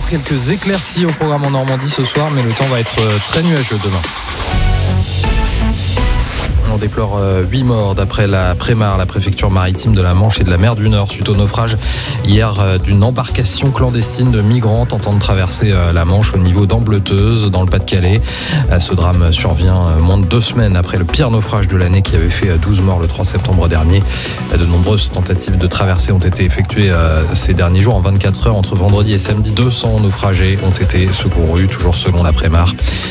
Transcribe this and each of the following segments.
peut-être quelques éclaircies au programme en Normandie ce soir, mais le temps va être très nuageux demain. On déplore 8 morts d'après la Prémar, la préfecture maritime de la Manche et de la mer du Nord, suite au naufrage hier d'une embarcation clandestine de migrants tentant de traverser la Manche au niveau d'Ambleteuse, dans le Pas-de-Calais. Ce drame survient moins de 2 semaines après le pire naufrage de l'année qui avait fait 12 morts le 3 septembre dernier. De nombreuses tentatives de traversée ont été effectuées ces derniers jours. En 24 heures, entre vendredi et samedi, 200 naufragés ont été secourus, toujours selon la Prémar.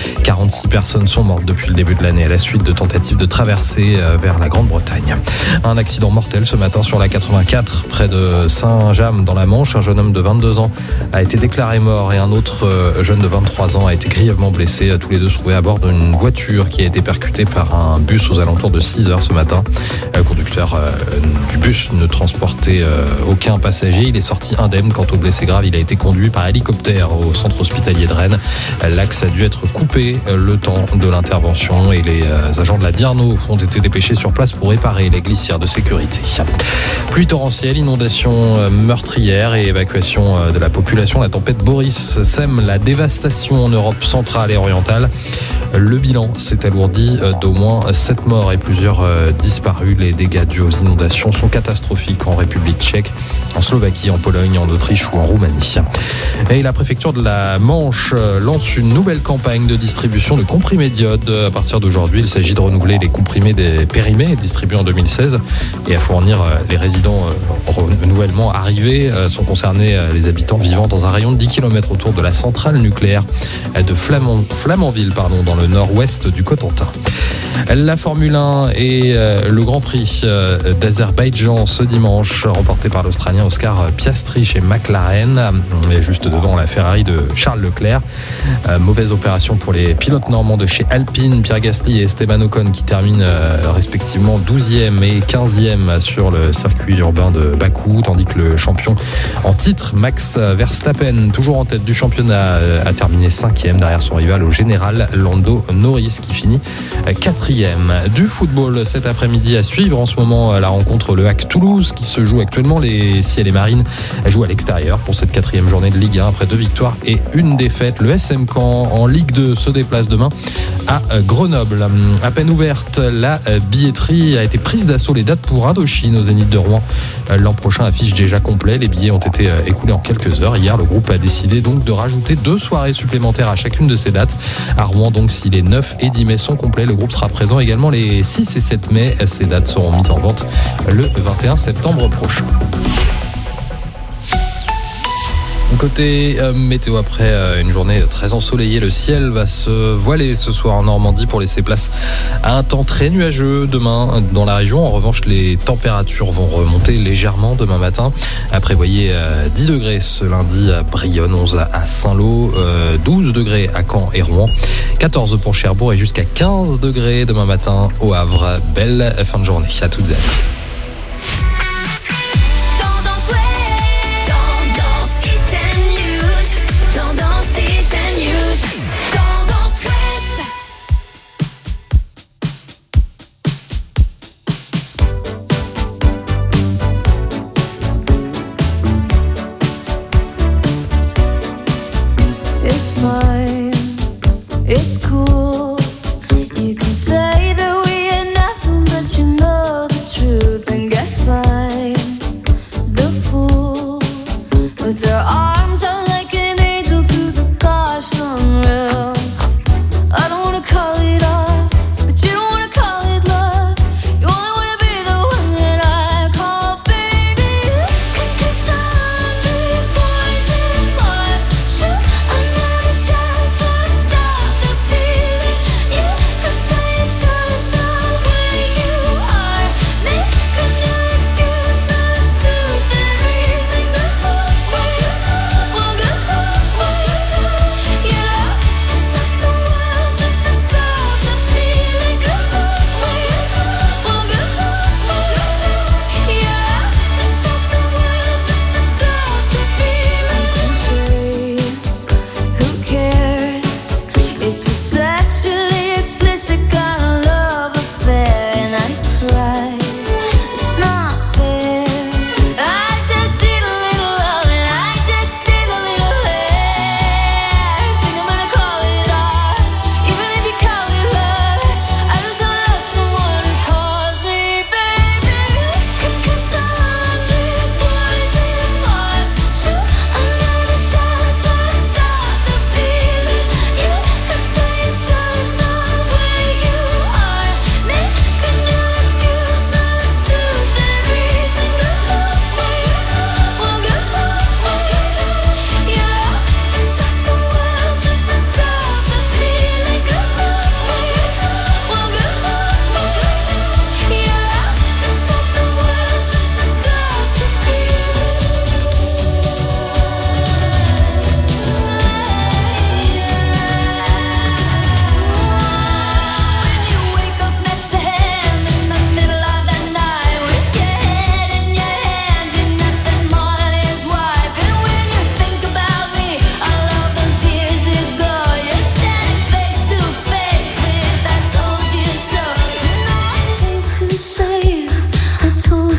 46 personnes sont mortes depuis le début de l'année à la suite de tentatives de traversée vers la Grande-Bretagne. Un accident mortel ce matin sur la 84 près de Saint-James dans la Manche. Un jeune homme de 22 ans a été déclaré mort et un autre jeune de 23 ans a été grièvement blessé. Tous les deux se trouvaient à bord d'une voiture qui a été percutée par un bus aux alentours de 6 heures ce matin. Le conducteur du bus ne transportait aucun passager. Il est sorti indemne. Quant au blessé grave, il a été conduit par hélicoptère au centre hospitalier de Rennes. L'axe a dû être coupé le temps de l'intervention et les agents de la Diarno ont été dépêchés sur place pour réparer les glissières de sécurité. Pluie torrentielle, inondation meurtrière et évacuation de la population. La tempête Boris sème la dévastation en Europe centrale et orientale. Le bilan s'est alourdi d'au moins 7 morts et plusieurs disparus. Les dégâts dus aux inondations sont catastrophiques en République tchèque, en Slovaquie, en Pologne, en Autriche ou en Roumanie. Et la préfecture de la Manche lance une nouvelle campagne de distribution de comprimés d'iode. À partir d'aujourd'hui, il s'agit de renouveler les comprimés des périmés distribués en 2016 et à fournir les résidents nouvellement arrivés. Sont concernés les habitants vivant dans un rayon de 10 km autour de la centrale nucléaire de Flamanville, dans le nord-ouest du Cotentin. La Formule 1 et le Grand Prix d'Azerbaïdjan ce dimanche, remporté par l'Australien Oscar Piastri chez McLaren, juste devant la Ferrari de Charles Leclerc. Mauvaise opération pour les pilotes normands de chez Alpine, Pierre Gasly et Esteban Ocon qui terminent respectivement 12e et 15e sur le circuit urbain de Bakou, tandis que le champion en titre, Max Verstappen, toujours en tête du championnat, a terminé 5e derrière son rival au général Lando Norris qui finit 4e. Du football cet après-midi à suivre en ce moment la rencontre Le Hack Toulouse qui se joue actuellement. Les Ciels et Marines jouent à l'extérieur pour cette 4e journée de Ligue 1 après 2 victoires et 1 défaite. Le SM Caen en Ligue 2 se déplace demain à Grenoble. À peine ouverte, la billetterie a été prise d'assaut. Les dates pour Indochine au Zénith de Rouen l'an prochain affichent déjà complet. Les billets ont été écoulés en quelques heures. Hier, le groupe a décidé donc de rajouter 2 soirées supplémentaires à chacune de ces dates. À Rouen, donc, si les 9 et 10 mai sont complets, le groupe sera présent également les 6 et 7 mai. Ces dates seront mises en vente le 21 septembre prochain. Côté météo, après une journée très ensoleillée, le ciel va se voiler ce soir en Normandie pour laisser place à un temps très nuageux demain dans la région. En revanche, les températures vont remonter légèrement demain matin. Prévoyez 10 degrés ce lundi à Brionne, 11 à Saint-Lô, 12 degrés à Caen et Rouen, 14 pour Cherbourg et jusqu'à 15 degrés demain matin au Havre. Belle fin de journée à toutes et à tous. It's fine, it's cool. You can say that we ain't nothing, but you know the truth.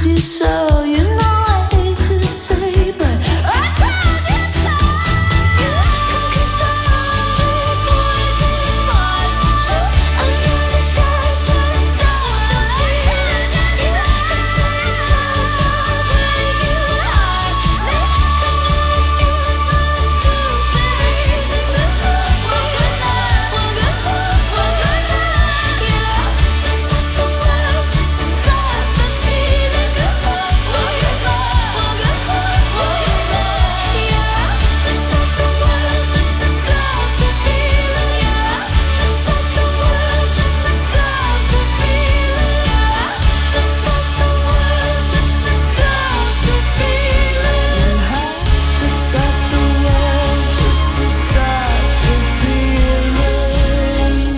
you so. You know I hate to say, but I told you so. Come kiss all the boys in bars. Shoot under the shirt to start the feeling. Come say it's just the way you are. Make no excuse, no stupid reason. One good night, one good night, yeah. To stop the world, just to stop the feeling. One good night, one good night, yeah. To stop the world, just to stop the feeling, yeah. To stop the world, just to stop the feeling, yeah. To stop the world, just to stop the feeling. You have to stop the world just to stop the feeling.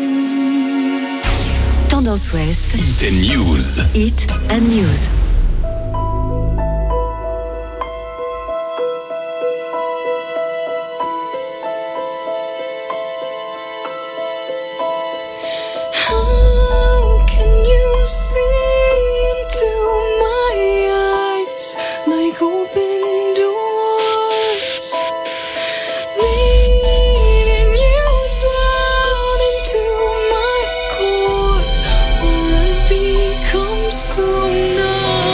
Tendance Ouest. Hit and News. Hit and News. How can you see into my eyes like open doors, leading you down into my core, or I become so numb?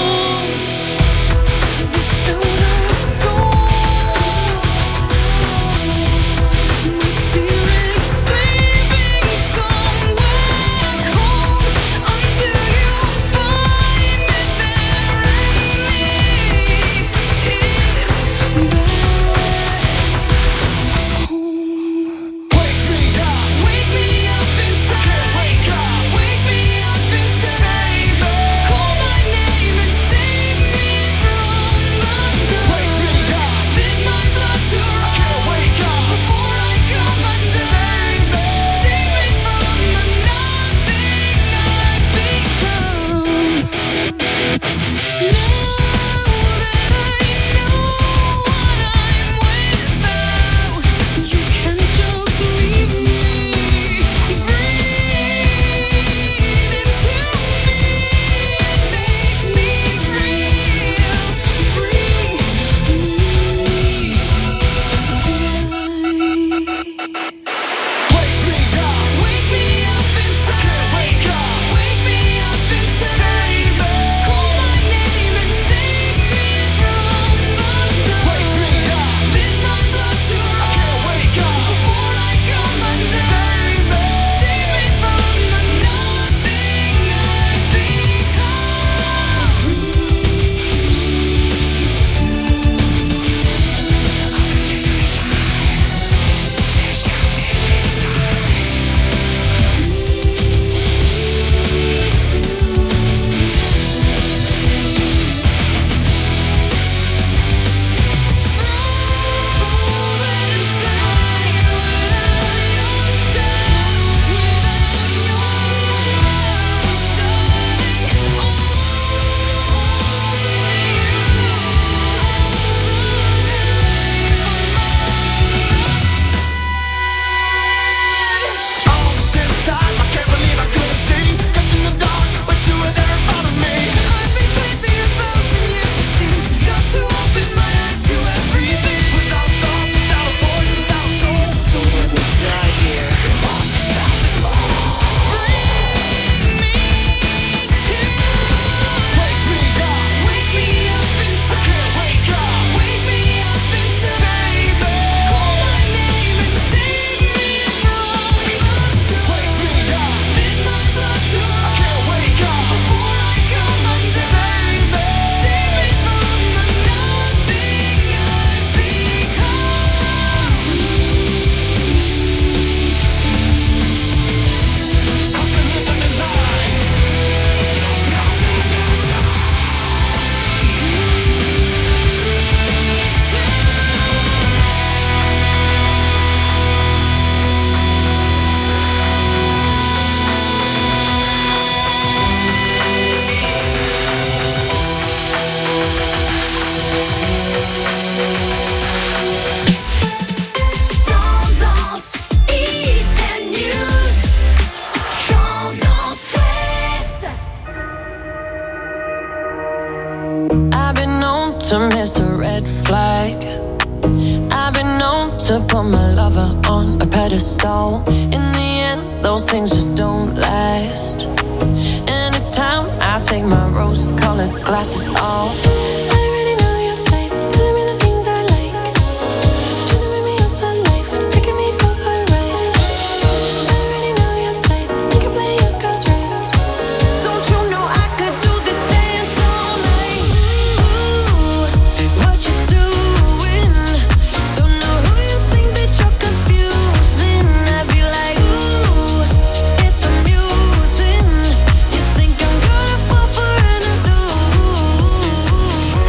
to miss a red flag. I've been known to put my lover on a pedestal. In the end, those things just don't last. And it's time I take my rose-colored glasses off. I already know your type, telling me the things I like. Trying to make me yours for life, taking me for a ride. I already know your type, you can play your cards right. Don't you know I could do this dance all night? Ooh, what you doing? Don't know who you think that you're confusing. I'd be like, ooh, it's amusing. You think I'm gonna fall for an illusion?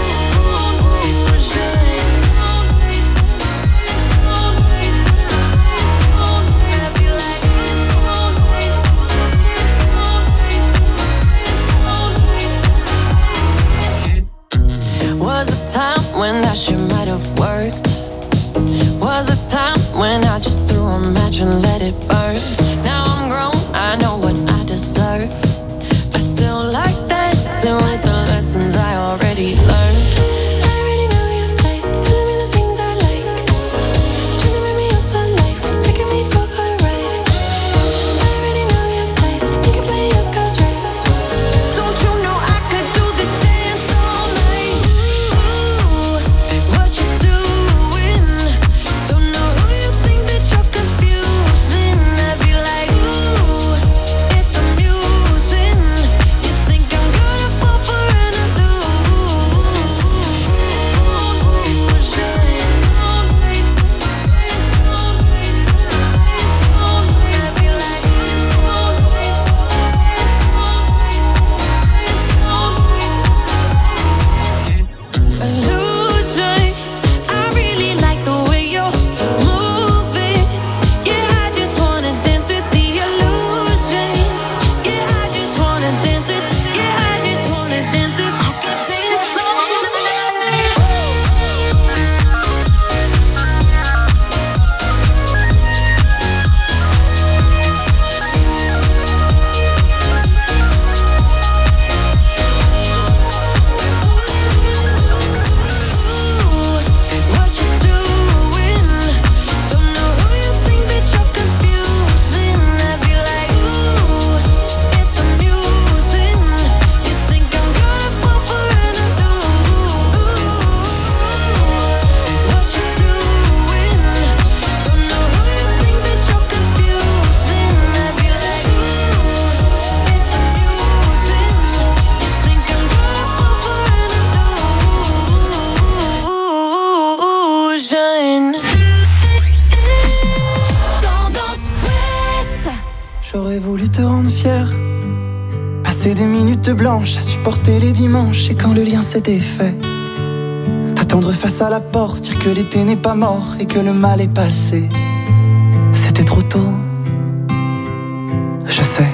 I'd be like, was a time when that shit might have worked. Was a time when I just threw a match and let it burn. Now I'm grown, I know what I deserve. I still like dancing with the lessons I already learned. I already know your type, telling me the things I like. Trying to make me yours for life, taking me for a ride. I already know your type, you can play your cards right. Don't you know I could do this dance all night? Ooh, what you doing? Don't know who you think that you're confusing. I'd be like, ooh, it's amusing. You think I'm gonna fall for an illusion? I'd be like, illusion. I really like the way you're moving. Yeah, I just wanna dance with the illusion. Yeah, I just wanna dance with. Yeah, I just wanna dance with. I could dance all night. What you doing? Don't know who you think that you're confusing. I'd be like, ooh, it's amusing. You think I'm gonna fall for an illusion? What you doing? Don't know who you think that you're confusing. I'd be like, ooh, it's amusing. You think I'm gonna fall for an illusion? Tendance Ouest. J'aurais voulu te rendre fier. Passer des minutes blanches à supporter les dimanches. Et quand le lien s'est défait, t'attendre face à la porte, dire que l'été n'est pas mort et que le mal est passé. C'était trop tôt, je sais.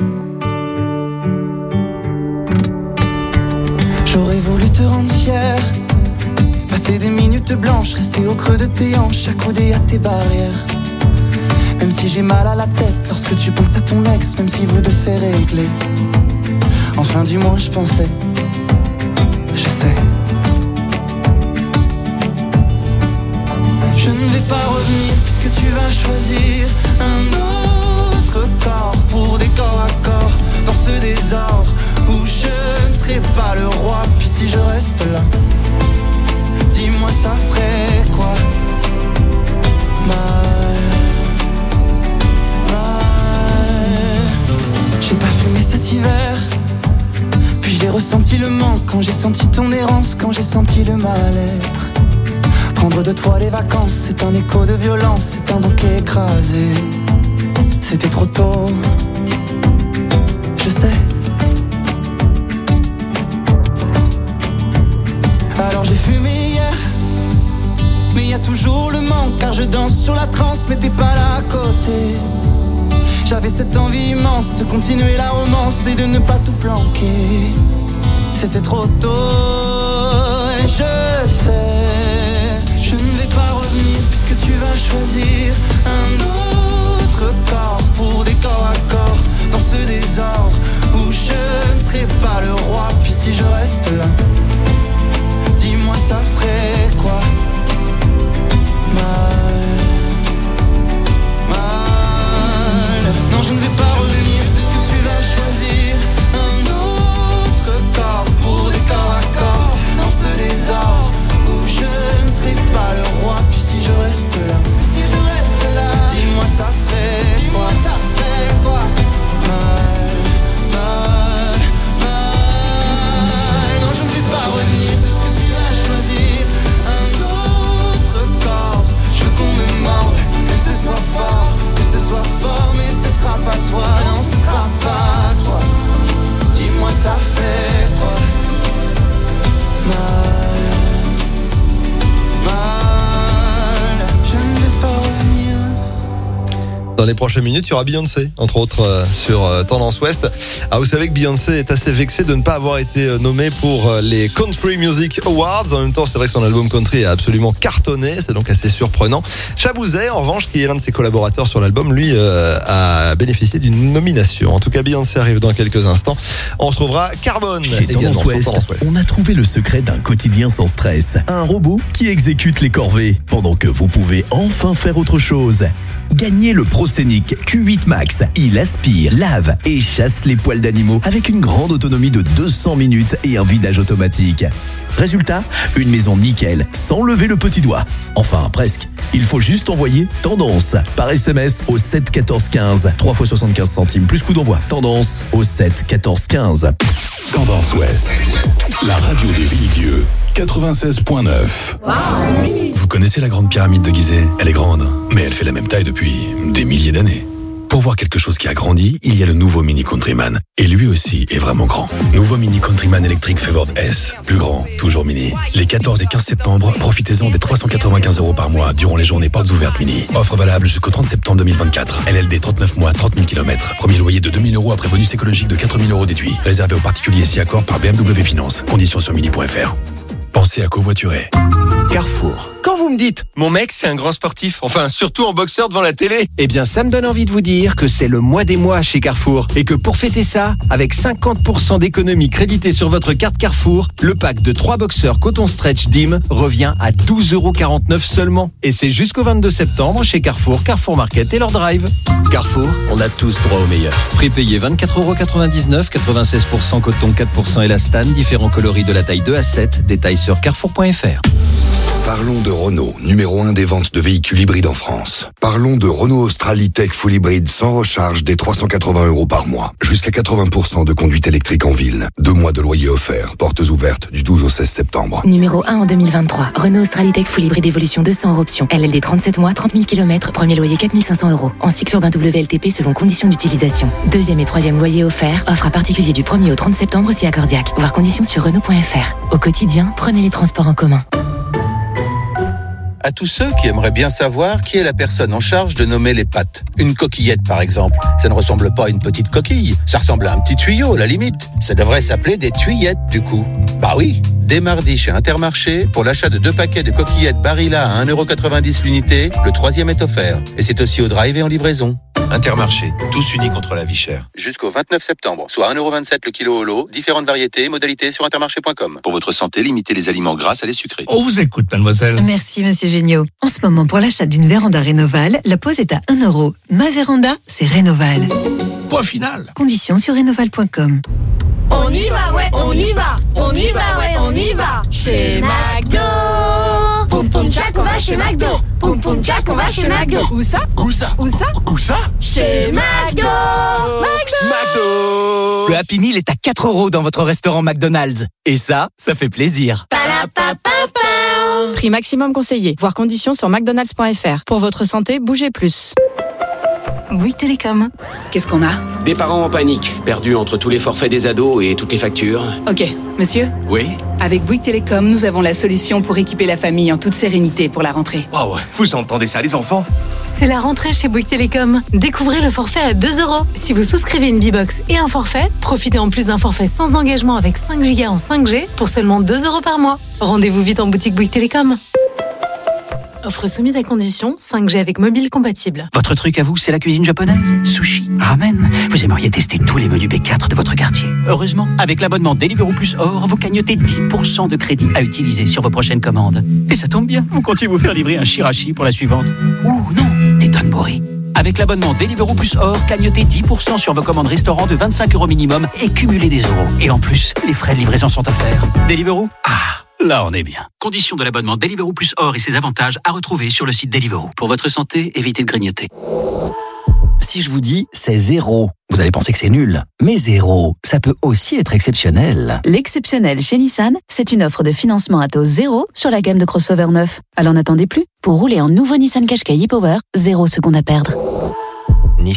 J'aurais voulu te rendre fier. Passer des minutes blanches, rester au creux de tes hanches, accoudé à tes barrières. Même si j'ai mal à la tête lorsque tu penses à ton ex, même si vous deux c'est réglé. Enfin du moins je pensais, je sais. Je ne vais pas revenir puisque tu vas choisir un autre corps pour des corps à corps dans ce désordre où je ne serai pas le roi. Puis si je reste là, dis-moi ça ferait quoi? J'ai pas fumé cet hiver, puis j'ai ressenti le manque quand j'ai senti ton errance, quand j'ai senti le mal-être. Prendre de toi les vacances, c'est un écho de violence, c'est un bouquet écrasé. C'était trop tôt, je sais. Alors j'ai fumé hier, mais y a toujours le manque, car je danse sur la transe, mais t'es pas là à côté. J'avais cette envie immense de continuer la romance et de ne pas tout planquer. C'était trop tôt, et je sais, je ne vais pas revenir puisque tu vas choisir un autre corps pour des corps à corps dans ce désordre où je ne serai pas le roi. Puis si je reste là, dis-moi Dans les prochaines minutes, il y aura Beyoncé, entre autres, sur Tendance Ouest. Ah, vous savez que Beyoncé est assez vexée de ne pas avoir été nommée pour les Country Music Awards. En même temps, c'est vrai que son album country a absolument cartonné. C'est donc assez surprenant. Chabouzet, en revanche, qui est l'un de ses collaborateurs sur l'album, lui, a bénéficié d'une nomination. En tout cas, Beyoncé arrive dans quelques instants. On retrouvera Carbone Chez également Tendance sur Ouest, Tendance Ouest. on a trouvé le secret d'un quotidien sans stress. Un robot qui exécute les corvées pendant que vous pouvez enfin faire autre chose. Gagnez le ProScenic Q8 Max. Il aspire, lave et chasse les poils d'animaux avec une grande autonomie de 200 minutes et un vidage automatique. Résultat, une maison nickel, sans lever le petit doigt. Enfin, presque. Il faut juste envoyer Tendance par SMS au 7 14 15. 3 fois 75 centimes plus coût d'envoi. Tendance au 7 14 15. Tendance Ouest, la radio des Villedieu, 96.9. Vous connaissez la grande pyramide de Gizeh? Elle est grande, mais elle fait la même taille depuis des milliers d'années. Pour voir quelque chose qui a grandi, il y a le nouveau Mini Countryman. Et lui aussi est vraiment grand. Nouveau Mini Countryman électrique Favored S. Plus grand, toujours mini. Les 14 et 15 septembre, profitez-en des 395 € par mois durant les journées portes ouvertes mini. Offre valable jusqu'au 30 septembre 2024. LLD 39 mois, 30 000 km. Premier loyer de 2 000 € après bonus écologique de 4 000 € déduit. Réservé aux particuliers si accord par BMW Finance. Conditions sur mini.fr. Pensez à covoiturer. Carrefour. Quand vous me dites, mon mec, c'est un grand sportif, enfin, surtout en boxeur devant la télé, eh bien, ça me donne envie de vous dire que c'est le mois des mois chez Carrefour. Et que pour fêter ça, avec 50% d'économie créditée sur votre carte Carrefour, le pack de 3 boxeurs coton stretch DIM revient à 12,49 € seulement. Et c'est jusqu'au 22 septembre chez Carrefour, Carrefour Market et leur drive. Carrefour, on a tous droit au meilleur. Prix payé 24,99 €, 96% coton, 4% élastane, différents coloris de la taille 2 à 7. Détails sur carrefour.fr. Parlons de Renault, numéro 1 des ventes de véhicules hybrides en France. Parlons de Renault Australie Tech Full Hybride sans recharge dès 380 € par mois. Jusqu'à 80% de conduite électrique en ville. 2 mois de loyer offert. Portes ouvertes du 12 au 16 septembre. Numéro 1 en 2023. Renault Australie Tech Full Hybride Evolution 200 € option. LLD 37 mois, 30 000 km. Premier loyer 4 500 €. En cycle urbain WLTP selon conditions d'utilisation. Deuxième et troisième loyer offert. Offre à particulier du 1er au 30 septembre si accordiaque. Voir conditions sur Renault.fr. Au quotidien, prenez les transports en commun. À tous ceux qui aimeraient bien savoir qui est la personne en charge de nommer les pâtes. Une coquillette, par exemple. Ça ne ressemble pas à une petite coquille. Ça ressemble à un petit tuyau, à la limite. Ça devrait s'appeler des tuyettes, du coup. Bah oui. Dès mardi, chez Intermarché, pour l'achat de 2 paquets de coquillettes Barilla à 1,90 € l'unité, le 3e est offert. Et c'est aussi au drive et en livraison. Intermarché, tous unis contre la vie chère. Jusqu'au 29 septembre, soit 1,27 € le kilo au lot, différentes variétés, modalités sur intermarché.com. Pour votre santé, limitez les aliments gras à les sucrés. On vous écoute, mademoiselle. Merci, monsieur Géniaud. En ce moment, pour l'achat d'une véranda Rénoval, la pause est à 1 €. Ma véranda, c'est Rénoval. Point final. Conditions sur rénoval.com. On y va, ouais, on y va. On y va, ouais, on y va. Chez McDo. Poum poum Jack, on va chez McDo. Poum poum Jack, on va chez McDo. Où ça? Où ça? Où ça? Où ça? Chez McDo. McDo. Le Happy Meal est à 4 € dans votre restaurant McDonald's. Et ça fait plaisir. Prix maximum conseillé. Voir conditions sur mcdonalds.fr. Pour votre santé, bougez plus. Bouygues Télécom. Qu'est-ce qu'on a? Des parents en panique, perdus entre tous les forfaits des ados et toutes les factures. Ok, monsieur? Oui? Avec Bouygues Télécom, nous avons la solution pour équiper la famille en toute sérénité pour la rentrée. Wow, vous entendez ça, les enfants? C'est la rentrée chez Bouygues Télécom. Découvrez le forfait à 2 €. Si vous souscrivez une B-Box et un forfait, profitez en plus d'un forfait sans engagement avec 5 Go en 5G pour seulement 2 € par mois. Rendez-vous vite en boutique Bouygues Télécom. Offre soumise à condition, 5G avec mobile compatible. Votre truc à vous, c'est la cuisine japonaise? Sushi, ramen. Vous aimeriez tester tous les menus B4 de votre quartier. Heureusement, avec l'abonnement Deliveroo Plus Or, vous cagnotez 10% de crédit à utiliser sur vos prochaines commandes. Et ça tombe bien, vous comptiez vous faire livrer un shirashi pour la suivante. Ouh non, des donbori. Avec l'abonnement Deliveroo Plus Or, cagnotez 10% sur vos commandes restaurant de 25 € minimum et cumulez des euros. Et en plus, les frais de livraison sont offerts. Deliveroo? Là, on est bien. Conditions de l'abonnement Deliveroo Plus Or et ses avantages à retrouver sur le site Deliveroo. Pour votre santé, évitez de grignoter. Si je vous dis c'est 0, vous allez penser que c'est nul. Mais 0, ça peut aussi être exceptionnel. L'exceptionnel chez Nissan, c'est une offre de financement à taux 0 sur la gamme de crossover neuf. Alors n'attendez plus. Pour rouler en nouveau Nissan Qashqai e-Power, 0 secondes à perdre. Nissan,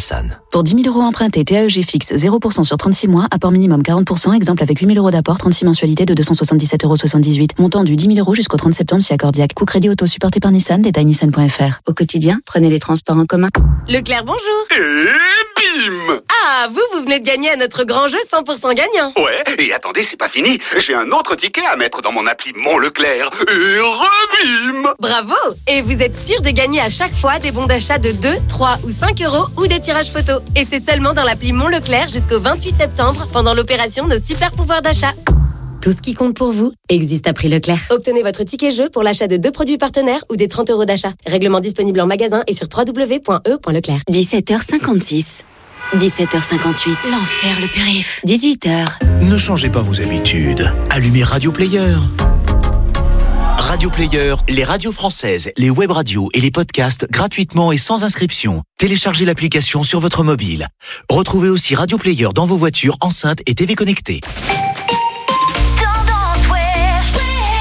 Pour 10 000 € empruntés, TAEG fixe 0% sur 36 mois, apport minimum 40%, exemple avec 8 000 € d'apport, 36 mensualités de 277,78 €. Montant du 10 000 € jusqu'au 30 septembre si accordiaque. Coût crédit auto supporté par Nissan, détail nissan.fr. Au quotidien, prenez les transports en commun. Leclerc, bonjour. Et bim! Ah, vous venez de gagner à notre grand jeu 100% gagnant. Ouais, et attendez, c'est pas fini. J'ai un autre ticket à mettre dans mon appli Mon Leclerc. Et rebim! Bravo! Et vous êtes sûr de gagner à chaque fois des bons d'achat de 2, 3 ou 5 € ou des tirages photos. Et c'est seulement dans l'appli Mon Leclerc jusqu'au 28 septembre pendant l'opération Nos super pouvoirs d'achat. Tout ce qui compte pour vous existe à prix Leclerc. Obtenez votre ticket jeu pour l'achat de 2 produits partenaires ou des 30 € d'achat. Règlement disponible en magasin et sur www.e.leclerc. 17h56. 17h58. L'enfer, le périph'. 18h. Ne changez pas vos habitudes. Allumez Radio Player. Radio Player, les radios françaises, les web radios et les podcasts gratuitement et sans inscription. Téléchargez l'application sur votre mobile. Retrouvez aussi Radio Player dans vos voitures, enceintes et TV connectées. Tendance Ouest.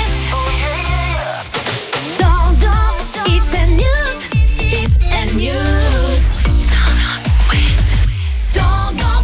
Tendance, it's a news. It's a news. Tendance Ouest. Tendance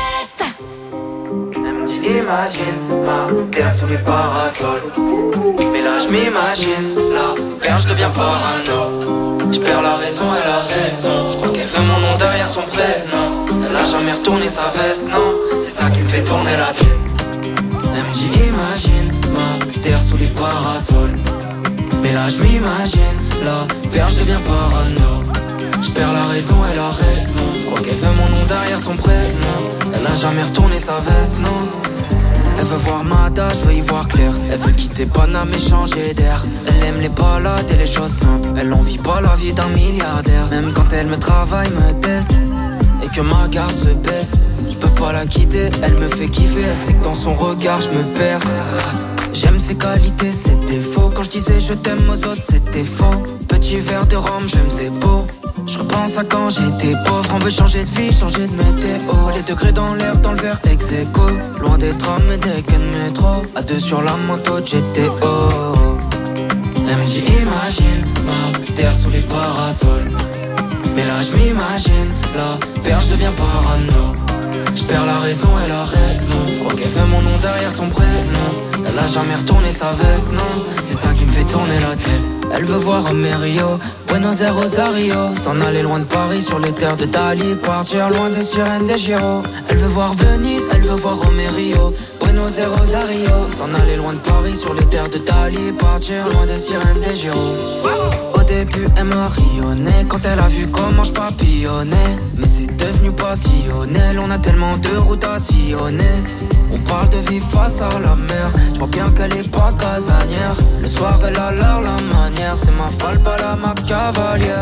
Ouest. Imagine ma terre sous les parasols. Mais là je m'imagine, la perche devient parano. Je perds la raison, elle a raison. Je crois qu'elle veut mon nom derrière son prénom. Elle a jamais retourné sa veste, non. C'est ça qui me fait tourner la tête. Elle me dit imagine ma terre sous les parasols. Mais là je m'imagine, la perche devient parano. Je perds la raison, elle a raison. Je crois qu'elle veut mon nom derrière son prénom. Elle a jamais retourné sa veste, non. Elle veut voir Mada, je veux y voir clair. Elle veut quitter Paname et changer d'air. Elle aime les balades et les choses simples. Elle envie pas la vie d'un milliardaire. Même quand elle me travaille, me teste et que ma garde se baisse, je peux pas la quitter, elle me fait kiffer. Elle sait que dans son regard je me perds. J'aime ses qualités, ses défauts. Quand je disais je t'aime aux autres, c'était faux. Petit verre de rhum, j'aime c'est beau. Je repense à quand j'étais pauvre. On veut changer de vie, changer de météo. Les degrés dans l'air, dans le verre ex-aequo. Loin des trams et des quais de métro. À deux sur la moto de GTO. Elle me dit imagine ma terre sous les parasols. Mais là je m'imagine, la perche devient parano. Je perds la raison, elle a raison. Je crois qu'elle veut mon nom derrière son prénom. Elle a jamais retourné sa veste, non. C'est ça qui me fait tourner la tête. Elle veut voir Romerio, Buenos Aires, Rosario. S'en aller loin de Paris sur les terres de Dali. Partir loin des sirènes des Giro. Elle veut voir Venise, elle veut voir Romerio, Buenos Aires, Rosario. S'en aller loin de Paris sur les terres de Dali. Partir loin des sirènes des Giro. Au début elle m'a rayonné quand elle a vu comment je papillonnais. Mais c'est devenu passionnel, on a tellement de routes à sillonner. On parle de vie face à la mer. Je vois bien qu'elle est pas casanière. Le soir elle a l'air la manière. C'est ma folle, pas la ma cavalière.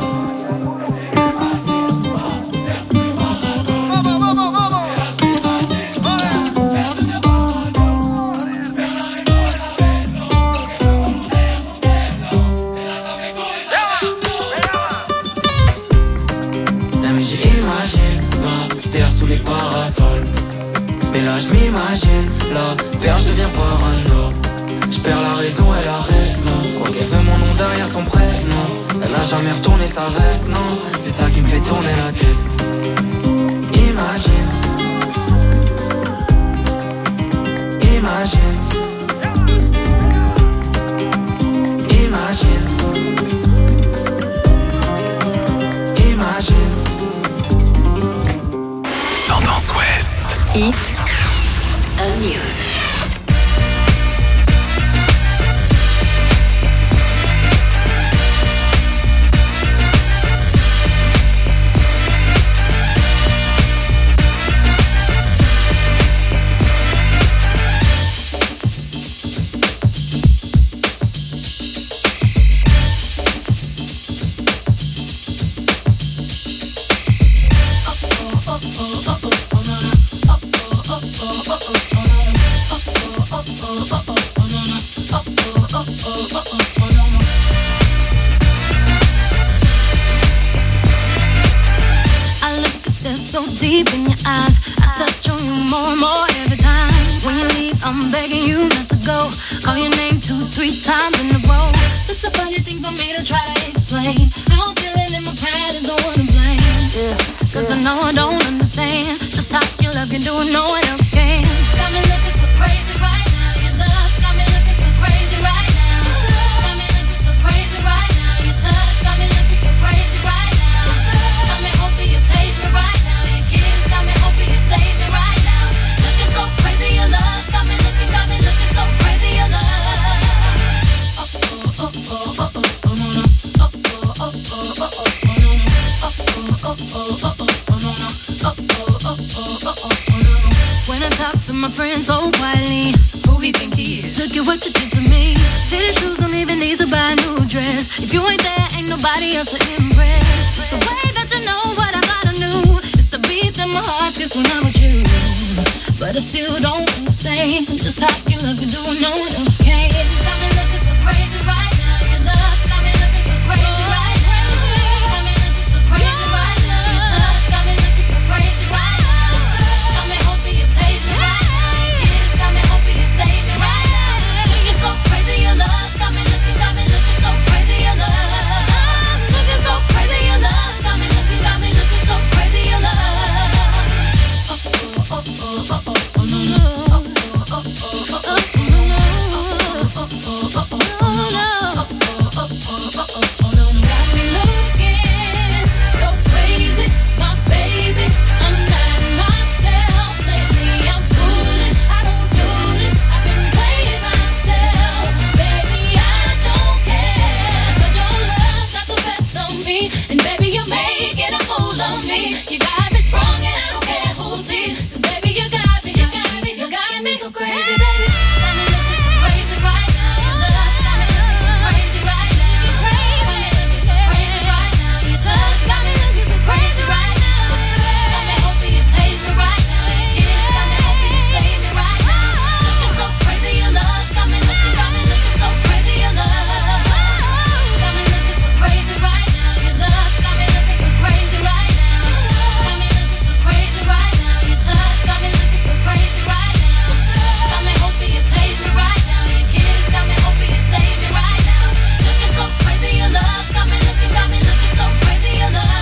Les parasols. Mais là je m'imagine, la perche devient parano. Je perds la raison, elle a raison. Je crois qu'elle veut mon nom derrière son prénom. Elle a jamais retourné sa veste, non. C'est ça qui me fait tourner la tête. Imagine. Imagine. Imagine. Imagine. Tendance Ouest. Hit and News. So deep in your eyes, I touch on you more and more every time. When you leave, I'm begging you not to go. go. Call your name 2-3 times in a row. Such a funny thing for me to try to explain. How I'm feeling in my pride is the one to blame. Yeah. Cause I know I don't understand just how your love can do it, no one else can. Got me looking so crazy right now. Your love's got me looking so crazy right now. Got me looking so crazy right now. Your touch got me looking so crazy right now. Got me hoping you page me right now. Your kiss got me hoping you save me right now. Looking so crazy, your love's got me looking so crazy, your love. When I talk to my friends so quietly, who he think he is? Look at what you did to me. Fitted shoes don't even need to buy a new dress. If you ain't there, ain't nobody else to impress. The way that you know what I thought I knew, it's the beat that my heart gets when I'm with you. But I still don't understand just how you look and do it, no one else can. Got me looking so crazy right now. Your love's got me looking so crazy right now. Got me looking so crazy right now. Your touch got me looking so crazy right now. Got me hoping you page me right now. Your kiss got me hoping you save me right now. Looking so crazy, your love's got me looking so crazy, your love. Looking so crazy, your love's got me looking so crazy, your love. And baby, you're making a fool of me. You got me sprung and I don't care who sees. 'Cause baby, you got me so crazy, baby. Got me looking so crazy right now. Your love's got me looking so crazy right now. You're crazy, got me looking so crazy right now. Your touch got me looking so crazy right now. Got me hoping you page me right now. Your kiss got me hoping you save me right now. Looking so crazy, your love's got me looking so crazy, your love. Got me looking so crazy right now. Your love's got me looking so crazy right now. Got me looking so crazy right now. Your touch got me looking so crazy right now. Got me hoping you page me right now. Your kiss got me hoping you save me right now. Looking so crazy, your love's got me looking so crazy, your love.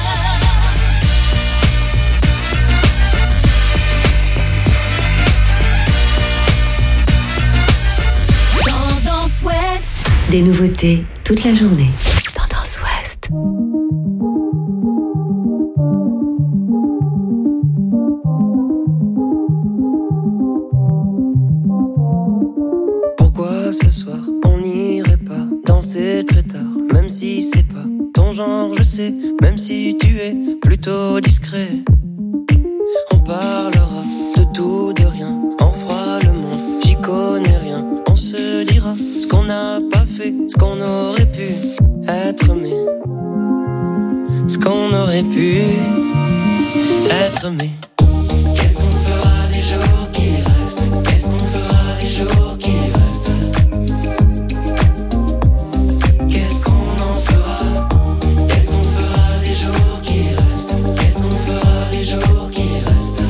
Tendance Ouest. Des nouveautés toute la journée. Tendance Ouest. Pourquoi ce soir on n'irait pas danser très tard? Même si c'est pas ton genre, je sais. Même si tu es plutôt discret. On parlera de tout, de rien. On fera le monde, j'y connais rien. On se dira ce qu'on n'a pas fait, ce qu'on aurait pu être, mais ce qu'on aurait pu être, mais qu'est-ce qu'on fera des jours qui restent? Qu'est-ce qu'on fera des jours qui restent? Qu'est-ce qu'on en fera? Qu'est-ce qu'on fera des jours qui restent? Qu'est-ce qu'on fera des jours qui restent?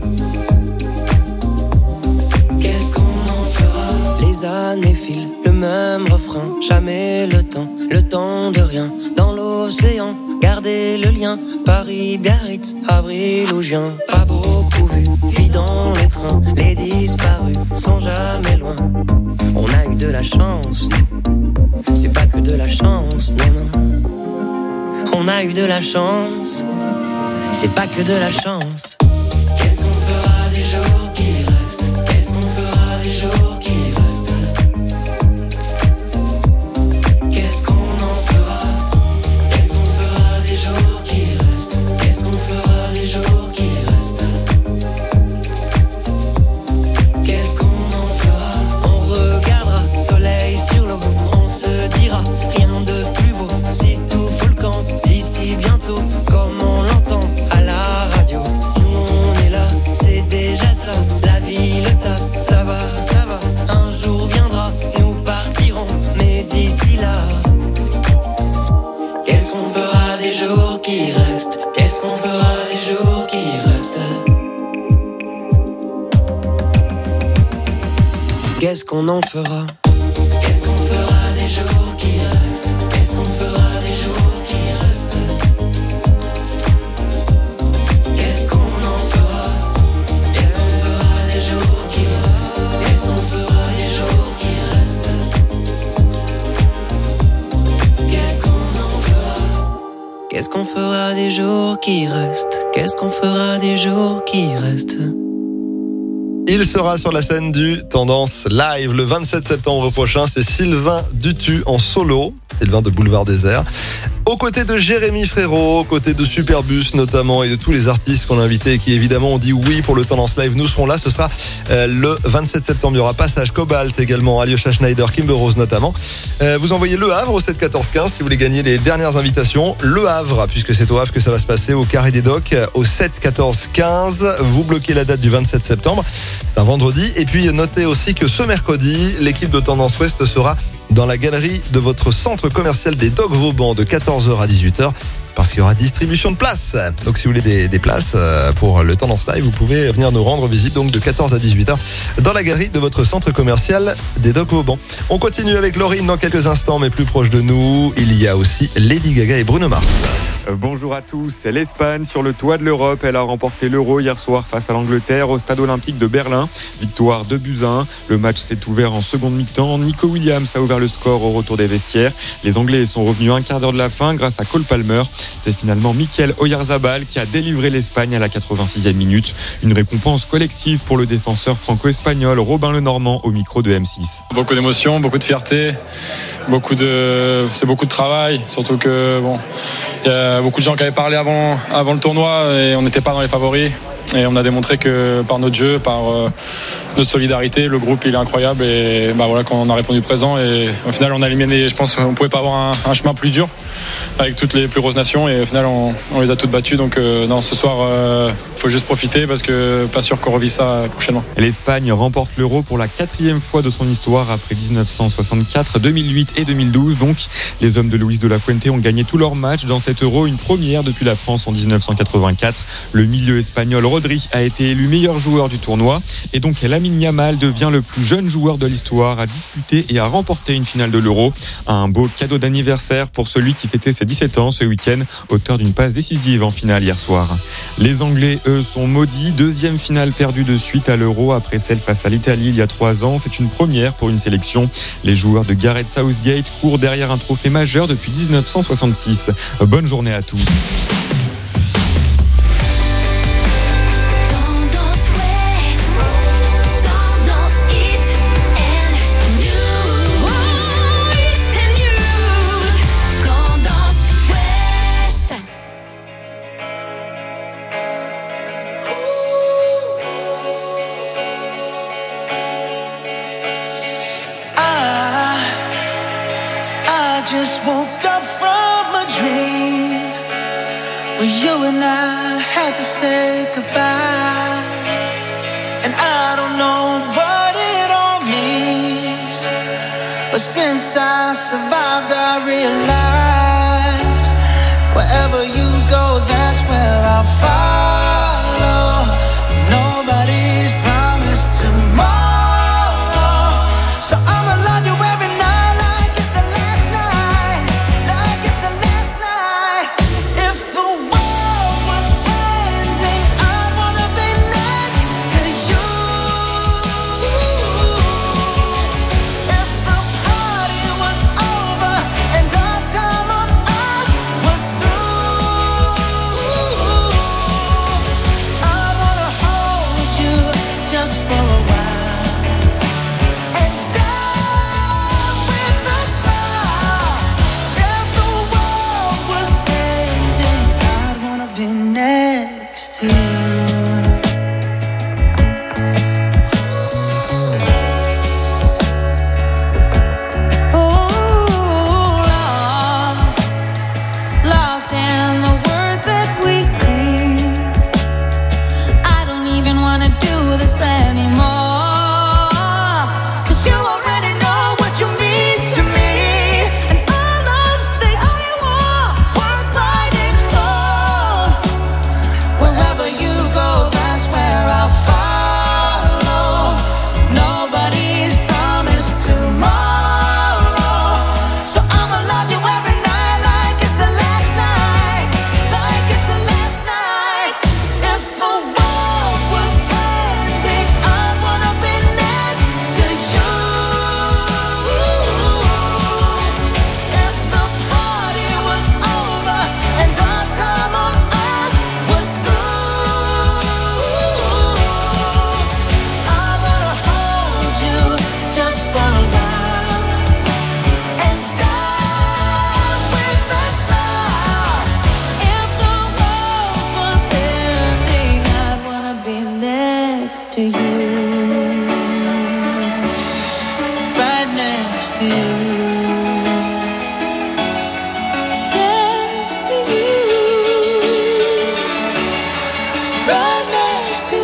Qu'est-ce qu'on en fera? Les années filent, le même refrain, jamais le temps de rien. Dans l'océan, garder le lien. Paris, Biarritz, avril ou juin. Pas beaucoup vu, vie dans les trains. Les disparus sont jamais loin. On a eu de la chance, c'est pas que de la chance, non, non. On a eu de la chance, c'est pas que de la chance. Qu'est-ce qu'on fera des jours qui restent? Qu'est-ce qu'on fera des jours qui restent? Qu'est-ce qu'on en fera? Qu'est-ce qu'on fera des jours qui restent? Qu'est-ce qu'on fera des jours qui restent? Qu'est-ce qu'on en fera? On regardera soleil sur l'eau. On se dira rien de plus beau. Si tout fout le camp d'ici bientôt, comme on l'entend à la radio. Nous qu'est-ce qu'on en fera? Qu'est-ce qu'on fera des jours qui restent? Qu'est-ce qu'on fera des jours qui restent? Qu'est-ce qu'on en fera? Qu'est-ce qu'on fera des jours qui restent? Qu'est-ce qu'on fera des jours qui restent? Qu'est-ce qu'on en fera? Qu'est-ce qu'on fera des jours qui restent? Qu'est-ce qu'on fera des jours qui restent? Il sera sur la scène du Tendance Live le 27 septembre prochain. C'est Sylvain Dutu en solo. Sylvain de Boulevard Désert. Aux côtés de Jérémy Frérot, aux côtés de Superbus notamment et de tous les artistes qu'on a invités et qui évidemment ont dit oui pour le Tendance Live. Nous serons là, ce sera le 27 septembre. Il y aura Passage, Cobalt également, Alyosha Schneider, Kimber Rose notamment. Vous envoyez Le Havre au 7 14 15 si vous voulez gagner les dernières invitations. Le Havre, puisque c'est au Havre que ça va se passer, au Carré des Docks, au 7 14 15. Vous bloquez la date du 27 septembre. C'est un vendredi. Et puis notez aussi que ce mercredi, l'équipe de Tendance Ouest sera dans la galerie de votre centre commercial des Docks Vauban de 14h à 18h parce qu'il y aura distribution de places. Donc si vous voulez des places pour le Tendance Live, vous pouvez venir nous rendre visite donc de 14 à 18h dans la galerie de votre centre commercial des Docks Vauban. On continue avec Laurine dans quelques instants, mais plus proche de nous, il y a aussi Lady Gaga et Bruno Mars. Bonjour à tous, c'est l'Espagne sur le toit de l'Europe. Elle a remporté l'Euro hier soir face à l'Angleterre au Stade Olympique de Berlin. Victoire 2-1. Le match s'est ouvert en seconde mi-temps. Nico Williams a ouvert le score au retour des vestiaires. Les Anglais sont revenus un quart d'heure de la fin grâce à Cole Palmer. C'est finalement Mikel Oyarzabal qui a délivré l'Espagne à la 86e minute. Une récompense collective pour le défenseur franco-espagnol Robin Lenormand au micro de M6. Beaucoup d'émotions, beaucoup de fierté, c'est beaucoup de travail, surtout que il y a beaucoup de gens qui avaient parlé avant le tournoi et on n'était pas dans les favoris. Et on a démontré que par notre jeu, par notre solidarité, le groupe il est incroyable et voilà qu'on a répondu présent et au final on a éliminé, je pense qu'on pouvait pas avoir un chemin plus dur avec toutes les plus grosses nations et au final on les a toutes battues donc non, ce soir faut juste profiter parce que pas sûr qu'on revit ça prochainement. L'Espagne remporte l'Euro pour la 4e fois de son histoire après 1964, 2008 et 2012. Donc les hommes de Luis de la Fuente ont gagné tous leurs matchs dans cet Euro, une première depuis la France en 1984. Le milieu espagnol Rodri a été élu meilleur joueur du tournoi et donc Lamine Yamal devient le plus jeune joueur de l'histoire à disputer et à remporter une finale de l'Euro. Un beau cadeau d'anniversaire pour celui qui fêtait ses 17 ans ce week-end, auteur d'une passe décisive en finale hier soir. Les Anglais, eux, sont maudits. 2e finale perdue de suite à l'Euro après celle face à l'Italie il y a 3 ans. C'est une première pour une sélection. Les joueurs de Gareth Southgate courent derrière un trophée majeur depuis 1966. Bonne journée à tous. Just woke up from a dream where you and I had to say goodbye. And I don't know what it all means, but since I survived I realized wherever you go, that's where I'll follow. Nobody's promised tomorrow, so I'ma love you every night. next to you. Next to you. Right next to you.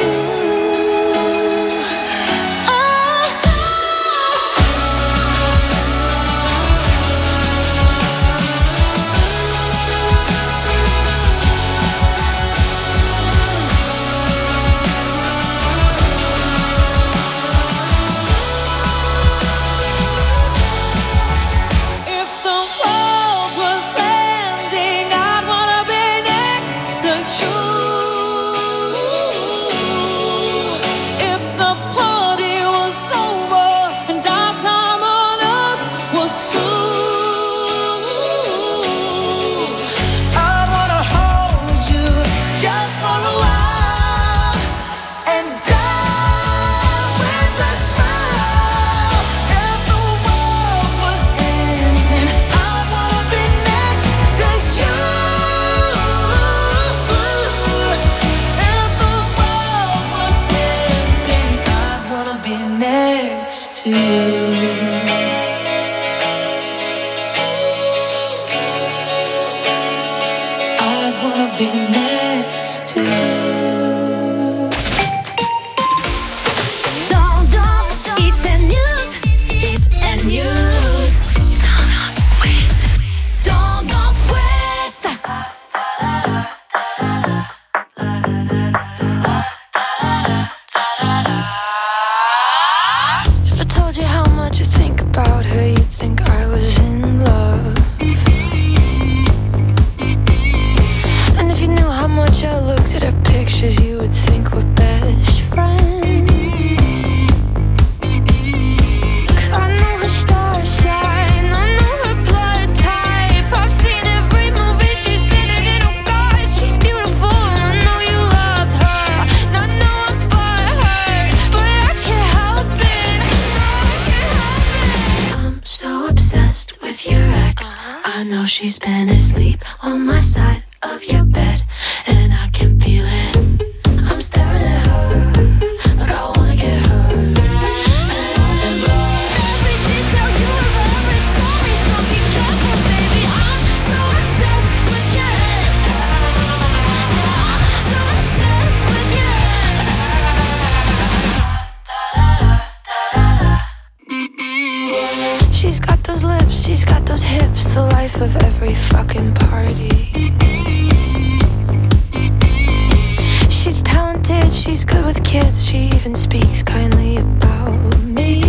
She's been asleep on my side of your bed, and I can feel it. I'm staring at her, like I wanna get her. And I remember every detail you ever told me, so be careful, baby. I'm so obsessed with your ex. I'm so obsessed with your ex. She's got those lips, she's got those hips, the life of every fucking party. She's talented, she's good with kids, she even speaks kindly about me.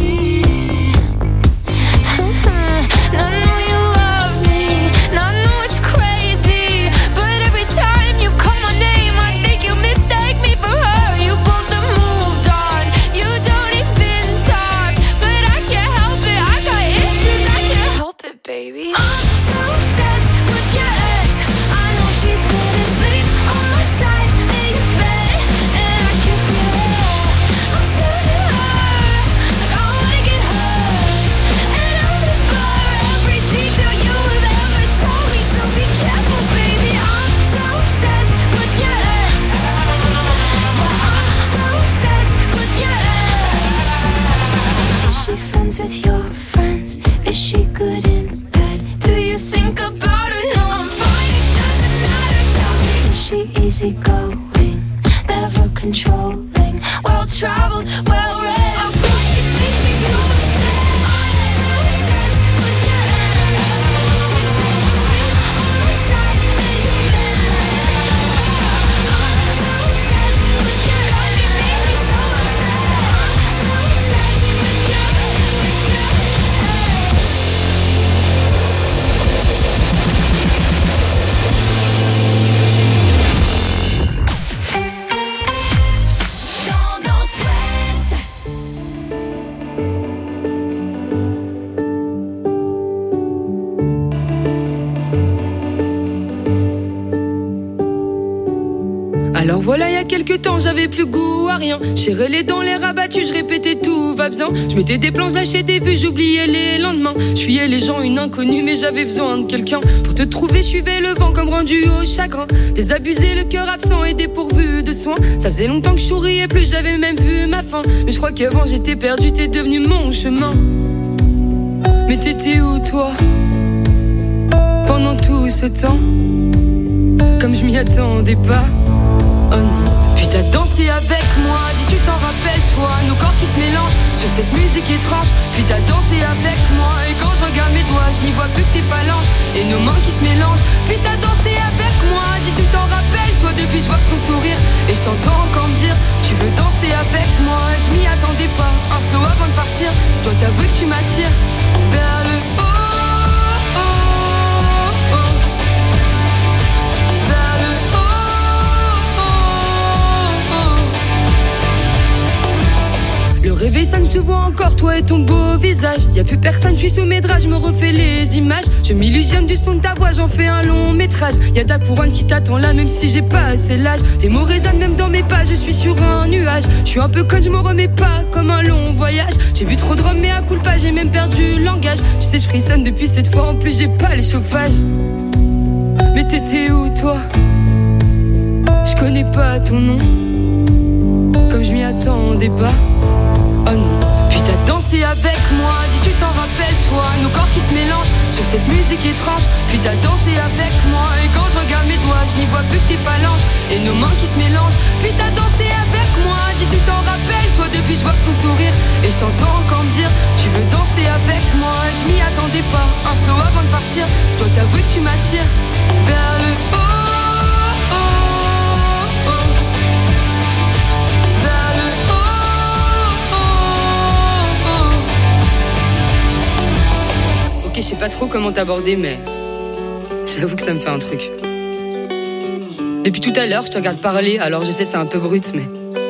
And I know you love me, and I know it's crazy, but every time you call my name, I think you mistake me for her. You both have moved on, you don't even talk, but I can't help it, I got issues, I can't help it, baby. I'm so obsessed with your ex. I know she's been asleep on my side of your bed, and I can feel it. I'm staring at her, like I wanna get her. And I remember every detail you have ever told me, so be careful, baby. I'm so obsessed with your ex. I'm so obsessed with your ex. Is she friends with your friends? Is she good in bed? Do you think about her? No, I'm fine, it doesn't matter, tell me. Is she easygoing, never controlling, well-traveled, well-read? Oh God, she makes me so upset. I'm so obsessed with your ex. She's been asleep on my side of your bed. I'm so obsessed with your ex. God, she makes me so upset. I'm so obsessed with your ex. Alors voilà, il y a quelques temps, j'avais plus goût à rien. Serrais les dents, les rabattus, je répétais tout va bien. Je mettais des plans, je lâchais des vues, j'oubliais les lendemains. Je fuyais les gens, une inconnue, mais j'avais besoin de quelqu'un. Pour te trouver, je suivais le vent comme rendu au chagrin. Désabusé, le cœur absent et dépourvu de soins. Ça faisait longtemps que je souriais plus, j'avais même vu ma fin. Mais je crois qu'avant j'étais perdu, t'es devenu mon chemin. Mais t'étais où toi pendant tout ce temps? Comme je m'y attendais pas. Oh non. Puis t'as dansé avec moi, dis tu t'en rappelles toi, nos corps qui se mélangent sur cette musique étrange. Puis t'as dansé avec moi, et quand je regarde mes doigts, je n'y vois plus que tes phalanges et nos mains qui se mélangent. Puis t'as dansé avec moi, dis tu t'en rappelles toi, depuis je vois ton sourire et je t'entends encore me dire tu veux danser avec moi. Je m'y attendais pas, un slow avant de partir, je dois t'avouer que tu m'attires vers le haut. Le réveil sonne, je te vois encore, toi et ton beau visage. Y'a plus personne, je suis sous mes draps, je me refais les images. Je m'illusionne du son de ta voix, j'en fais un long métrage. Y'a ta couronne qui t'attend là, même si j'ai pas assez l'âge. Tes mots résonnent même dans mes pas, je suis sur un nuage. Je suis un peu conne, je me remets pas, comme un long voyage. J'ai bu trop de rhum, mais à coup pas, j'ai même perdu le langage. Tu sais, je frissonne depuis cette fois, en plus j'ai pas les chauffages. Mais t'étais où toi? Je connais pas ton nom, comme je m'y attendais pas. Oh non. Puis t'as dansé avec moi, dis tu t'en rappelles toi, nos corps qui se mélangent sur cette musique étrange. Puis t'as dansé avec moi, et quand je regarde mes doigts, je n'y vois plus que tes phalanges et nos mains qui se mélangent. Puis t'as dansé avec moi, dis tu t'en rappelles toi, depuis je vois ton sourire et je t'entends encore me dire tu veux danser avec moi. Je m'y attendais pas, un slow avant de partir, je dois t'avouer que tu m'attires vers le haut. Ok, je sais pas trop comment t'aborder, mais j'avoue que ça me fait un truc. Depuis tout à l'heure, je te regarde parler, alors je sais c'est un peu brut, mais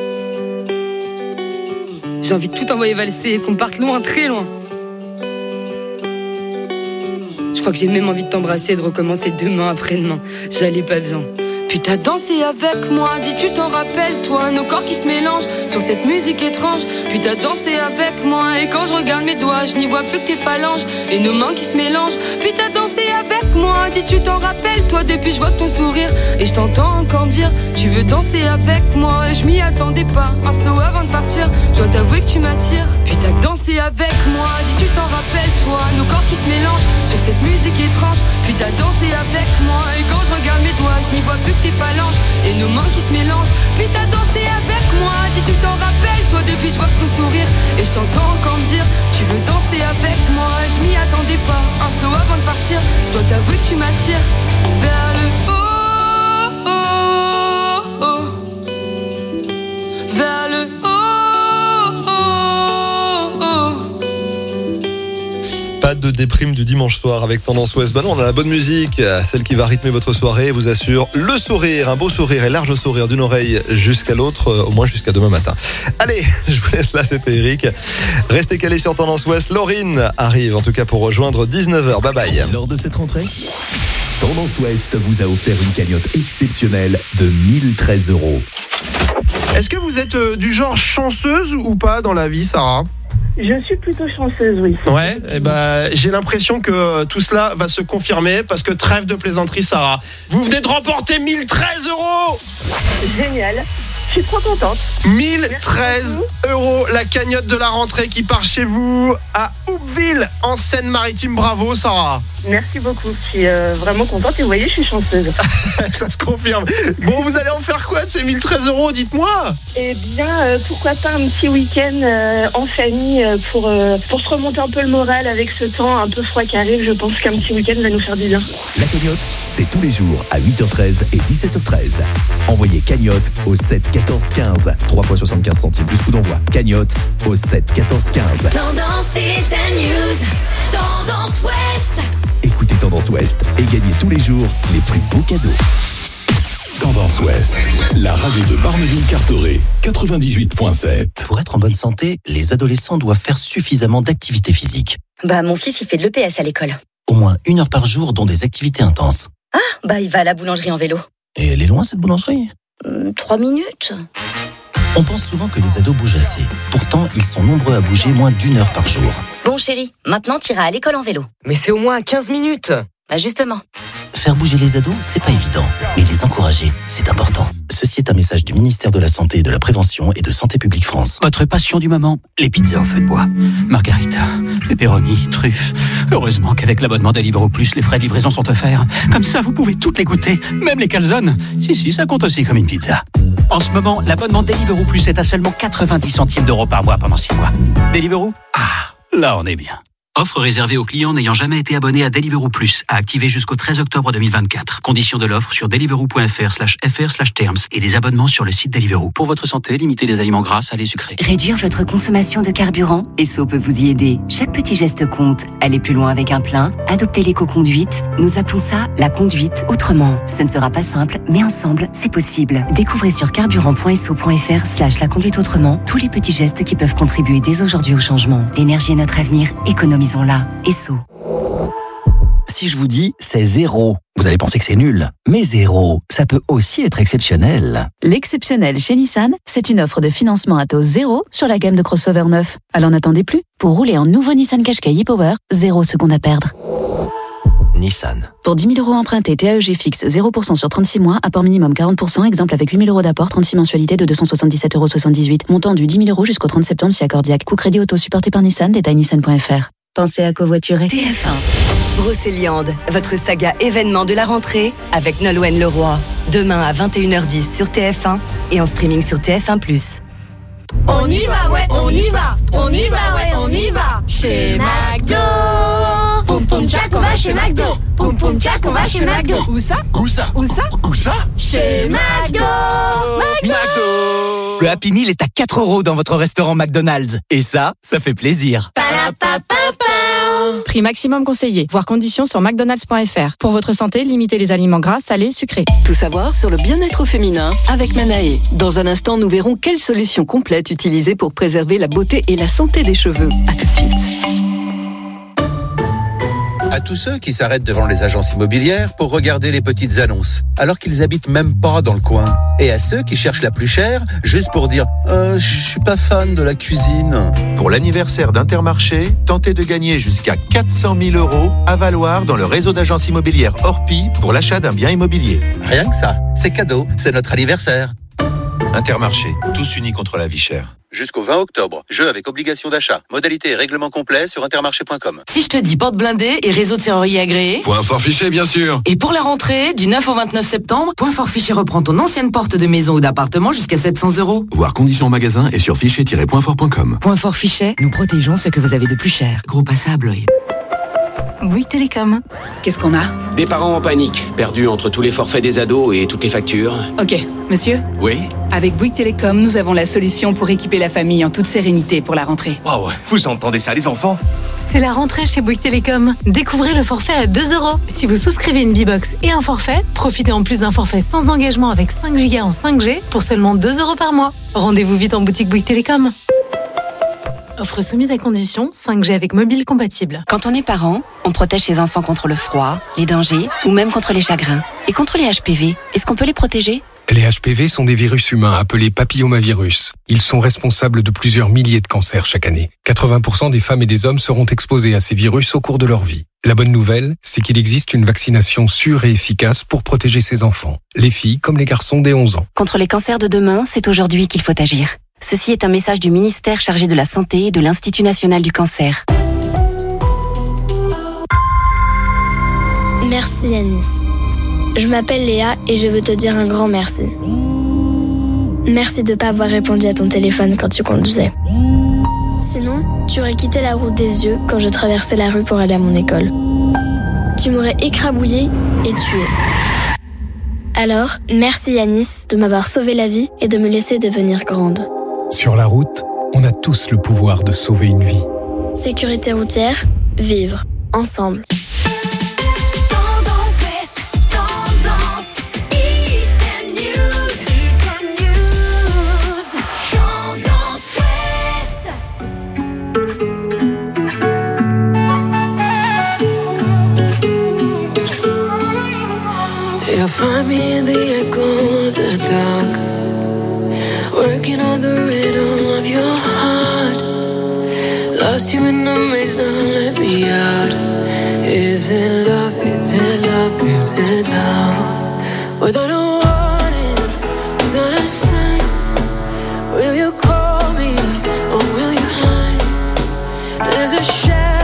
j'ai envie de tout envoyer valser et qu'on parte loin, très loin. Je crois que j'ai même envie de t'embrasser et de recommencer demain, après-demain. J'allais pas bien. Puis t'as dansé avec moi, dis tu t'en rappelles toi, nos corps qui se mélangent sur cette musique étrange. Puis t'as dansé avec moi, et quand je regarde mes doigts, je n'y vois plus que tes phalanges et nos mains qui se mélangent. Puis t'as dansé avec moi, dis tu t'en rappelles toi, depuis je vois ton sourire et je t'entends encore me dire tu veux danser avec moi. Et je m'y attendais pas, un slow avant de partir, je dois t'avouer que tu m'attires. Puis t'as dansé avec moi, dis tu t'en rappelles toi, nos corps qui se mélangent sur cette musique étrange. Puis t'as dansé avec moi, et quand je regarde mes doigts, je n'y vois plus que tes phalanges et nos mains qui se mélangent. Puis t'as dansé avec moi, dis tu t'en rappelles toi, depuis je vois ton sourire et je t'entends encore me dire tu veux danser avec moi. Je m'y attendais pas, un slow avant de partir, je dois t'avouer que tu m'attires vers le haut, oh, oh. Vers le haut, oh, oh. Pas de déprime du dimanche soir avec Tendance Ouest. Bah non, on a la bonne musique, celle qui va rythmer votre soirée, vous assure le sourire, un beau sourire et large sourire d'une oreille jusqu'à l'autre, au moins jusqu'à demain matin. Allez, je vous laisse là, c'était Eric. Restez calés sur Tendance Ouest. Laurine arrive en tout cas pour rejoindre 19h. Bye bye. Lors de cette rentrée, Tendance Ouest vous a offert une cagnotte exceptionnelle de 1013 €. Est-ce que vous êtes du genre chanceuse ou pas dans la vie, Sarah ? Je suis plutôt chanceuse, oui. Ouais, et j'ai l'impression que tout cela va se confirmer parce que trêve de plaisanterie, Sarah. Vous venez de remporter 1013 €. Génial. Je suis trop contente. 1013 €, la cagnotte de la rentrée qui part chez vous à Houpville, en Seine-Maritime. Bravo, Sarah. Merci beaucoup. Je suis vraiment contente et vous voyez, je suis chanceuse. Ça se confirme. Bon, vous allez en faire quoi de ces 1013 €, dites-moi? Eh bien, pourquoi pas un petit week-end en famille pour se remonter un peu le moral avec ce temps un peu froid qui arrive. Je pense qu'un petit week-end va nous faire du bien. La cagnotte, c'est tous les jours à 8h13 et 17h13. Envoyez cagnotte au 7 14 15. 3 fois 75 centimes plus coup d'envoi. Cagnotte au 7 14 15. Tendance et ta news. Tendance Ouest. Écoutez Tendance Ouest et gagnez tous les jours les plus beaux cadeaux. Tendance Ouest, la radio de Barneville-Carteret, 98.7. Pour être en bonne santé, les adolescents doivent faire suffisamment d'activité physique. Mon fils, il fait de l'EPS à l'école. Au moins 1 heure par jour, dont des activités intenses. Il va à la boulangerie en vélo. Et elle est loin, cette boulangerie ? 3 minutes. On pense souvent que les ados bougent assez. Pourtant, ils sont nombreux à bouger moins d'1 heure par jour. Bon chéri, maintenant t'iras à l'école en vélo. Mais c'est au moins à 15 minutes. Justement. Faire bouger les ados, c'est pas évident. Mais les encourager, c'est important. Ceci est un message du ministère de la Santé et de la Prévention et de Santé publique France. Votre passion du moment, les pizzas au feu de bois. Margarita, pepperoni, truffes. Heureusement qu'avec l'abonnement Deliveroo Plus, les frais de livraison sont offerts. Comme ça, vous pouvez toutes les goûter, même les calzones. Si, ça compte aussi comme une pizza. En ce moment, l'abonnement Deliveroo Plus est à seulement 90 centimes d'euros par mois pendant 6 mois. Deliveroo ? Ah, là on est bien. Offre réservée aux clients n'ayant jamais été abonnés à Deliveroo Plus, à activer jusqu'au 13 octobre 2024. Conditions de l'offre sur deliveroo.fr/terms et des abonnements sur le site Deliveroo. Pour votre santé, limitez les aliments gras, salés, sucrés. Réduire votre consommation de carburant, Esso peut vous y aider. Chaque petit geste compte. Aller plus loin avec un plein, adopter l'éco-conduite. Nous appelons ça la conduite autrement. Ce ne sera pas simple, mais ensemble, c'est possible. Découvrez sur carburant.esso.fr/la conduite autrement tous les petits gestes qui peuvent contribuer dès aujourd'hui au changement. L'énergie est notre avenir, économisons-la. Esso. Si je vous dis c'est zéro, vous allez penser que c'est nul. Mais zéro, ça peut aussi être exceptionnel. L'exceptionnel chez Nissan, c'est une offre de financement à taux zéro sur la gamme de crossover neuf. Alors n'attendez plus. Pour rouler en nouveau Nissan Qashqai e-Power, 0 secondes à perdre. Nissan. Pour 10 000 € empruntés, TAEG fixe 0% sur 36 mois, apport minimum 40%, exemple avec 8 000 € d'apport, 36 mensualités de 277,78 €. Montant du 10 000 € jusqu'au 30 septembre si accordiaque. Coût crédit auto supporté par Nissan, détail nissan.fr. Pensez à covoiturer. TF1. Brocéliande, votre saga événement de la rentrée avec Nolwenn Leroy. Demain à 21h10 sur TF1 et en streaming sur TF1+. On y va, ouais, on y va, on y va, ouais, on y va. Chez McDo. Poum poum tchac, on va chez McDo. Poum poum tchac, on va chez McDo. Où ça? Où ça? Où ça? Où ça? Chez McDo. Le Happy Meal est à 4 € dans votre restaurant McDonald's. Et ça fait plaisir. Prix maximum conseillé. Voir conditions sur mcdonalds.fr. Pour votre santé, limitez les aliments gras, salés, sucrés. Tout savoir sur le bien-être au féminin avec Manae. Dans un instant, nous verrons quelle solution complète utiliser pour préserver la beauté et la santé des cheveux. À tout de suite. À tous ceux qui s'arrêtent devant les agences immobilières pour regarder les petites annonces, alors qu'ils habitent même pas dans le coin. Et à ceux qui cherchent la plus chère, juste pour dire « je suis pas fan de la cuisine ». Pour l'anniversaire d'Intermarché, tentez de gagner jusqu'à 400 000 € à valoir dans le réseau d'agences immobilières Orpi pour l'achat d'un bien immobilier. Rien que ça, c'est cadeau, c'est notre anniversaire. Intermarché, tous unis contre la vie chère. Jusqu'au 20 octobre. Jeu avec obligation d'achat. Modalité et règlement complet sur intermarché.com. Si je te dis porte blindée et réseau de serrurier agréé. Point fort fiché, bien sûr. Et pour la rentrée, du 9 au 29 septembre, Point fort fiché reprend ton ancienne porte de maison ou d'appartement jusqu'à 700 €. Voir conditions en magasin et sur fichier-pointfort.com. Point fort fiché, nous protégeons ce que vous avez de plus bouygues. Groupe Passable. Bouygues Télécom. Qu'est-ce qu'on a? Des parents en panique, perdus entre tous les forfaits des ados et toutes les factures. Ok, monsieur. Oui. Avec Bouygues Télécom, nous avons la solution pour équiper la famille en toute sérénité pour la rentrée. Waouh, vous entendez ça les enfants? C'est la rentrée chez Bouygues Télécom. Découvrez le forfait à 2 €. Si vous souscrivez une B-Box et un forfait, profitez en plus d'un forfait sans engagement avec 5 Go en 5G pour seulement 2 € par mois. Rendez-vous vite en boutique Bouygues Télécom. Offre soumise à condition, 5G avec mobile compatible. Quand on est parent, on protège ses enfants contre le froid, les dangers ou même contre les chagrins. Et contre les HPV, est-ce qu'on peut les protéger ? Les HPV sont des virus humains appelés papillomavirus. Ils sont responsables de plusieurs milliers de cancers chaque année. 80% des femmes et des hommes seront exposés à ces virus au cours de leur vie. La bonne nouvelle, c'est qu'il existe une vaccination sûre et efficace pour protéger ces enfants, les filles comme les garçons dès 11 ans. Contre les cancers de demain, c'est aujourd'hui qu'il faut agir. Ceci est un message du ministère chargé de la Santé et de l'Institut national du cancer. Merci Yanis. Je m'appelle Léa et je veux te dire un grand merci. Merci de ne pas avoir répondu à ton téléphone quand tu conduisais. Sinon, tu aurais quitté la route des yeux quand je traversais la rue pour aller à mon école. Tu m'aurais écrabouillée et tuée. Alors, merci Yanis de m'avoir sauvé la vie et de me laisser devenir grande. Sur la route, on a tous le pouvoir de sauver une vie. Sécurité routière, vivre ensemble. You'll find me in the echo of the dark, working on the rhythm of your heart. Lost you in the maze, now let me out. Is it love, is it love, is it now? Without a warning, without a sign, will you call me or will you hide? There's a shadow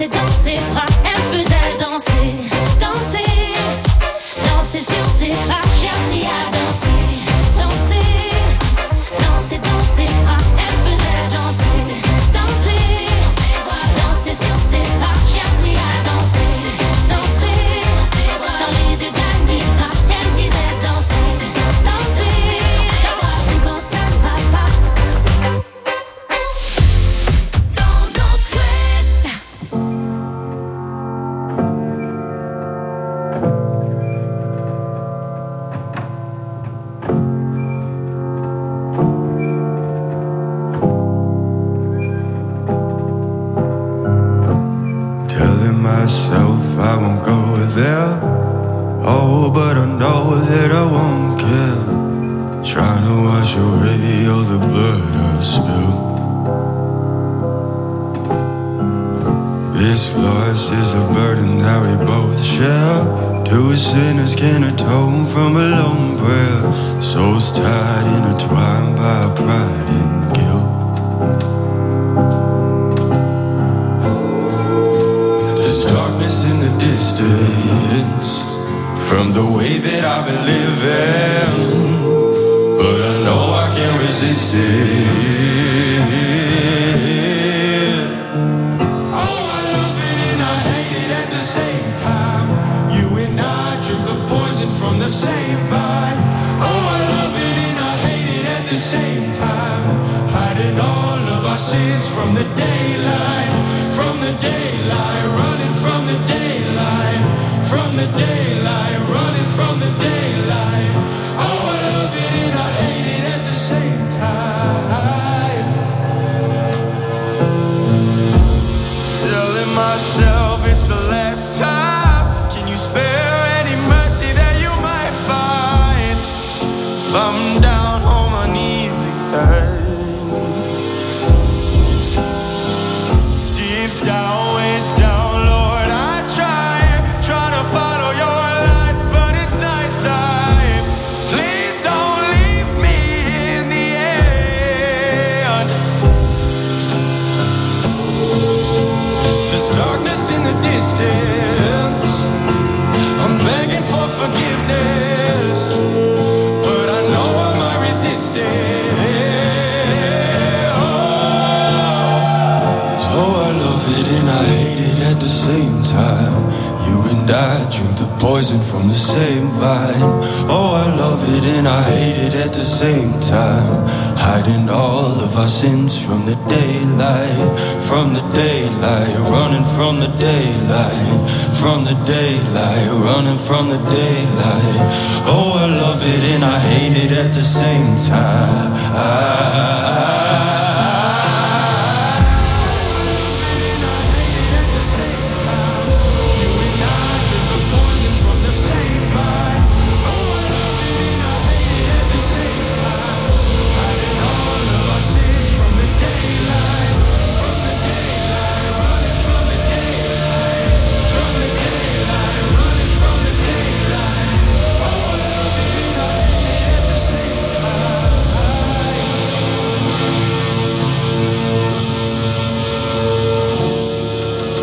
danser dans ses bras. Elle faisait danser, danser, danser sur ses bras. J'ai appris à danser, danser, danser dans ses bras. Elle faisait danser, danser, danser sur ses bras. J'ai appris à danser, danser, dans les yeux d'Anita. Elle me disait danser, danser, surtout quand ça ne va pas. Tendance Ouest. Telling myself I won't go there. Oh, but I know that I won't care. Trying to wash away all the blood I've spilled. This loss is a burden that we both share. Two sinners can atone from a lone prayer. Souls tied, intertwined by pride and guilt. There's darkness in the distance from the way that I've been living, but I know I can't resist it. Oh, I love it and I hate it at the same time. You and I drink the poison from the same vine. Oh, I love it and I hate it at the same time. Hiding all of our sins from the daylight, from the daylight, running from the daylight, from the daylight, running from the daylight. Oh, I love it and I hate it at the same time. Telling myself it's the last time. Can you spare any mercy that you might find? If I'm down on my knees again, deep down, way down, Lord, I try to follow your light, but it's nighttime. Please don't leave me in the end. There's darkness in the distance. I'm begging for forgiveness, but I know I might resist it. Oh, I love it and I hate it at the same time. You and I drink the poison from the same vine. Oh, I love it and I hate it at the same time. Hiding all of our sins from the daylight, from the daylight, running from the daylight, from the daylight, running from the daylight. Oh, I love it and I hate it at the same time.